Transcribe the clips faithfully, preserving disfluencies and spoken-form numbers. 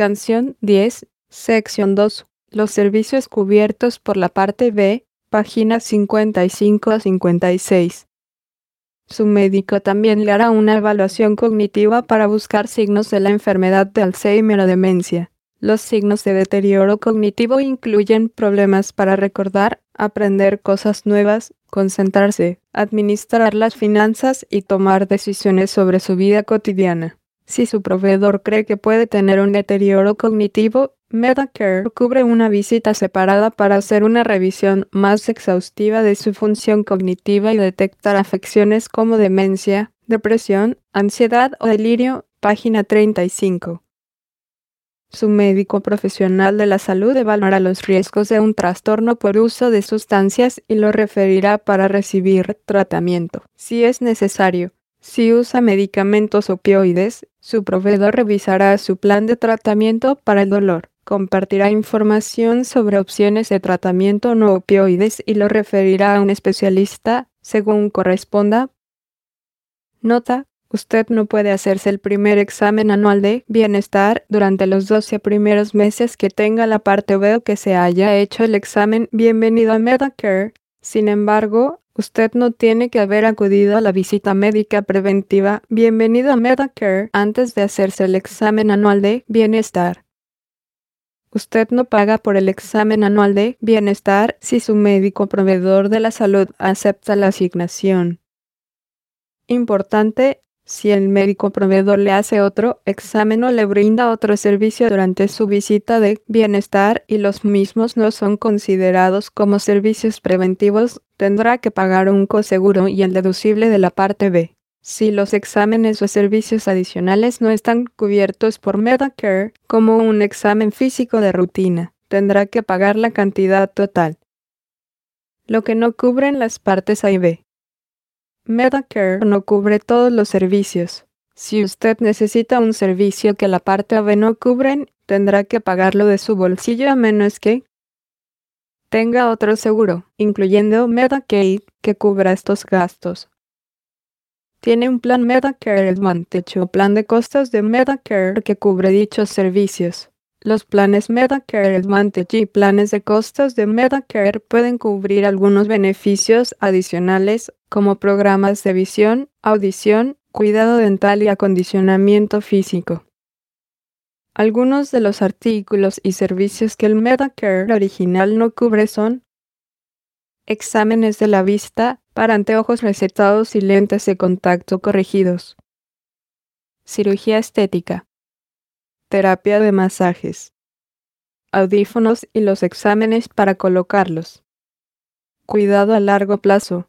Canción diez, sección dos. Los servicios cubiertos por la parte B, páginas cincuenta y cinco a cincuenta y seis. Su médico también le hará una evaluación cognitiva para buscar signos de la enfermedad de Alzheimer o demencia. Los signos de deterioro cognitivo incluyen problemas para recordar, aprender cosas nuevas, concentrarse, administrar las finanzas y tomar decisiones sobre su vida cotidiana. Si su proveedor cree que puede tener un deterioro cognitivo, Medicare cubre una visita separada para hacer una revisión más exhaustiva de su función cognitiva y detectar afecciones como demencia, depresión, ansiedad o delirio, página treinta y cinco. Su médico profesional de la salud evaluará los riesgos de un trastorno por uso de sustancias y lo referirá para recibir tratamiento, si es necesario. Si usa medicamentos opioides, su proveedor revisará su plan de tratamiento para el dolor, compartirá información sobre opciones de tratamiento no opioides y lo referirá a un especialista, según corresponda. Nota: usted no puede hacerse el primer examen anual de bienestar durante los doce primeros meses que tenga la parte B o que se haya hecho el examen Bienvenido a Medicare. Sin embargo, usted no tiene que haber acudido a la visita médica preventiva Bienvenido a Medicare antes de hacerse el examen anual de bienestar. Usted no paga por el examen anual de bienestar si su médico proveedor de la salud acepta la asignación. Importante: si el médico proveedor le hace otro examen o le brinda otro servicio durante su visita de bienestar y los mismos no son considerados como servicios preventivos, tendrá que pagar un coseguro y el deducible de la parte B. Si los exámenes o servicios adicionales no están cubiertos por Medicare, como un examen físico de rutina, tendrá que pagar la cantidad total. Lo que no cubren las partes A y B. Medicare no cubre todos los servicios. Si usted necesita un servicio que la parte A B no cubren, tendrá que pagarlo de su bolsillo a menos que tenga otro seguro, incluyendo Medicaid, que cubra estos gastos. Tiene un plan Medicare Advantage o plan de costos de Medicare que cubre dichos servicios. Los planes Medicare Advantage y planes de costos de Medicare pueden cubrir algunos beneficios adicionales, como programas de visión, audición, cuidado dental y acondicionamiento físico. Algunos de los artículos y servicios que el Medicare original no cubre son: exámenes de la vista, para anteojos recetados y lentes de contacto corregidos, cirugía estética, terapia de masajes, audífonos y los exámenes para colocarlos, cuidado a largo plazo,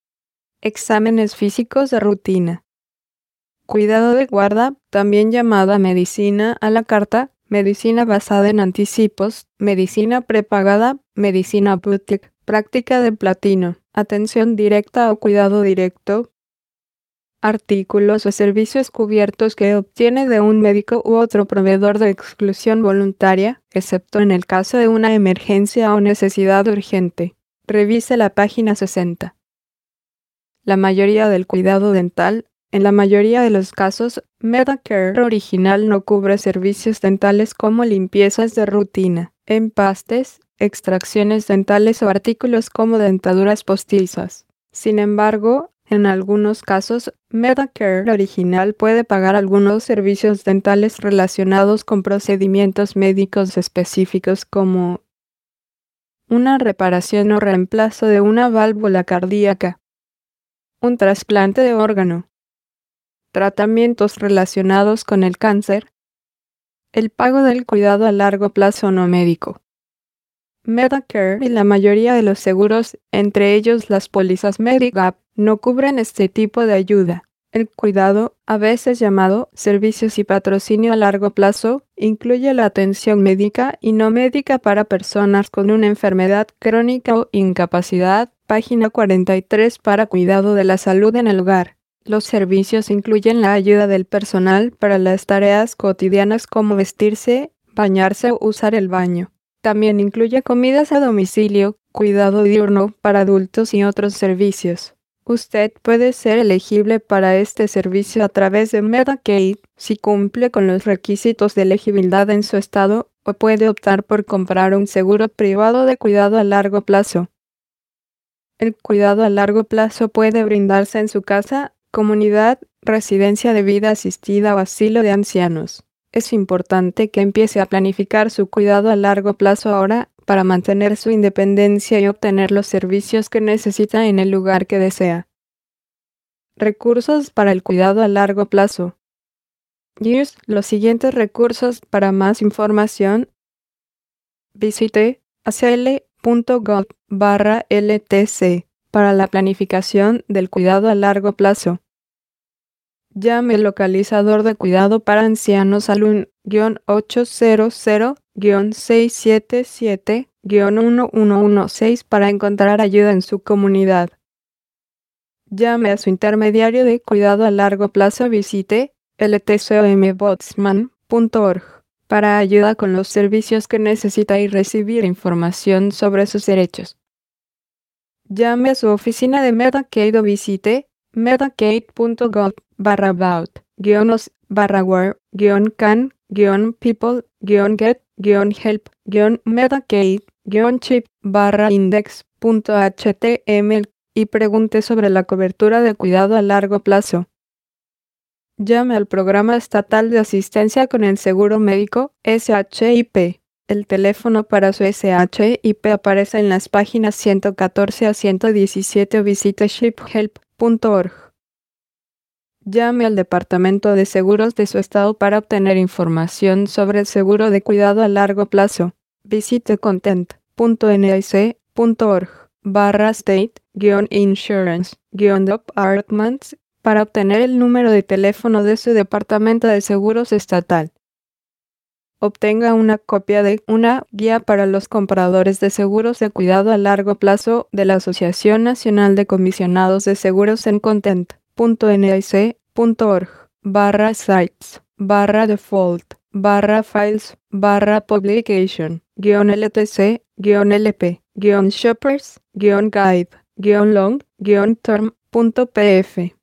exámenes físicos de rutina, cuidado de guarda, también llamada medicina a la carta, medicina basada en anticipos, medicina prepagada, medicina boutique, práctica de platino, atención directa o cuidado directo, artículos o servicios cubiertos que obtiene de un médico u otro proveedor de exclusión voluntaria, excepto en el caso de una emergencia o necesidad urgente. Revise la página sesenta. La mayoría del cuidado dental. En la mayoría de los casos, Medicare original no cubre servicios dentales como limpiezas de rutina, empastes, extracciones dentales o artículos como dentaduras postizas. Sin embargo, en algunos casos, Medicare original puede pagar algunos servicios dentales relacionados con procedimientos médicos específicos como una reparación o reemplazo de una válvula cardíaca, un trasplante de órgano, tratamientos relacionados con el cáncer, el pago del cuidado a largo plazo no médico. Medicare y la mayoría de los seguros, entre ellos las pólizas Medigap, no cubren este tipo de ayuda. El cuidado, a veces llamado servicios y patrocinio a largo plazo, incluye la atención médica y no médica para personas con una enfermedad crónica o incapacidad, página cuarenta y tres para cuidado de la salud en el hogar. Los servicios incluyen la ayuda del personal para las tareas cotidianas como vestirse, bañarse o usar el baño. También incluye comidas a domicilio, cuidado diurno para adultos y otros servicios. Usted puede ser elegible para este servicio a través de Medicaid si cumple con los requisitos de elegibilidad en su estado, o puede optar por comprar un seguro privado de cuidado a largo plazo. El cuidado a largo plazo puede brindarse en su casa, comunidad, residencia de vida asistida o asilo de ancianos. Es importante que empiece a planificar su cuidado a largo plazo ahora para mantener su independencia y obtener los servicios que necesita en el lugar que desea. Recursos para el cuidado a largo plazo. Use los siguientes recursos para más información. Visite acl punto gov barra L T C para la planificación del cuidado a largo plazo. Llame al localizador de cuidado para ancianos al uno ocho cero cero seis siete siete uno uno uno seis para encontrar ayuda en su comunidad. Llame a su intermediario de cuidado a largo plazo. Visite l t c o m botsman punto org para ayuda con los servicios que necesita y recibir información sobre sus derechos. Llame a su oficina de Medicaid o visite medicaid punto gov barra about guionos barra where guion can guion people guion get guion help guion Medicaid guion chip barra index punto h t m l y pregunte sobre la cobertura de cuidado a largo plazo. Llame al Programa Estatal de Asistencia con el Seguro Médico, S H I P. El teléfono para su S H I P aparece en las páginas ciento catorce a ciento diecisiete o visite ship help punto org. Llame al Departamento de Seguros de su estado para obtener información sobre el seguro de cuidado a largo plazo. Visite content punto n i c punto org barra state-insurance-departments para obtener el número de teléfono de su Departamento de Seguros estatal. Obtenga una copia de una guía para los compradores de seguros de cuidado a largo plazo de la Asociación Nacional de Comisionados de Seguros en content punto n i c punto org barra sites barra default barra files barra publication guión ltc guión lp guión shoppers guión guide guión long guión term punto p f.